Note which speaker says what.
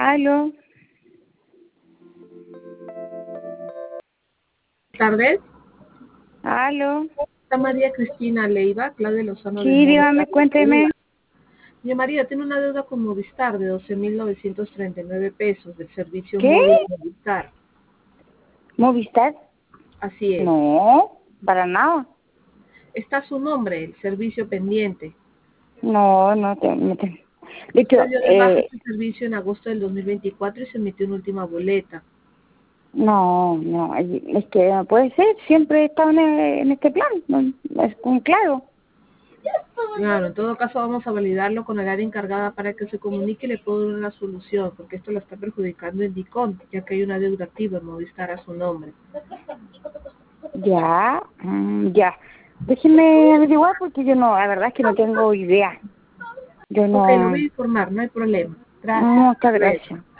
Speaker 1: Aló.
Speaker 2: Buenas tardes.
Speaker 1: Aló.
Speaker 2: Está María Cristina Leiva, Claudia Lozano de
Speaker 1: Sí, dígame,
Speaker 2: Movistar.
Speaker 1: cuénteme.
Speaker 2: Doña María, tiene una deuda con Movistar de 12.939 pesos del servicio
Speaker 1: ¿Qué?
Speaker 2: móvil Movistar.
Speaker 1: ¿Movistar?
Speaker 2: Así es.
Speaker 1: No, para nada.
Speaker 2: Está su nombre, el servicio pendiente.
Speaker 1: No, no. De hecho,
Speaker 2: Usted dio de baja este servicio en agosto del 2024 y se emitió una última boleta.
Speaker 1: no, es que no puede ser, siempre he estado en este plan, es un claro.
Speaker 2: Claro, en todo caso vamos a validarlo con el área encargada para que se comunique y le pueda dar una solución, porque esto la está perjudicando en DICOM, ya que hay una deuda activa en Movistar a su nombre.
Speaker 1: Ya. Déjeme averiguar porque yo no, la verdad es que no tengo idea. Yo
Speaker 2: Ok, lo voy
Speaker 1: no,
Speaker 2: a informar, no hay problema. Gracias.
Speaker 1: muchas
Speaker 2: Hasta luego.
Speaker 1: gracias.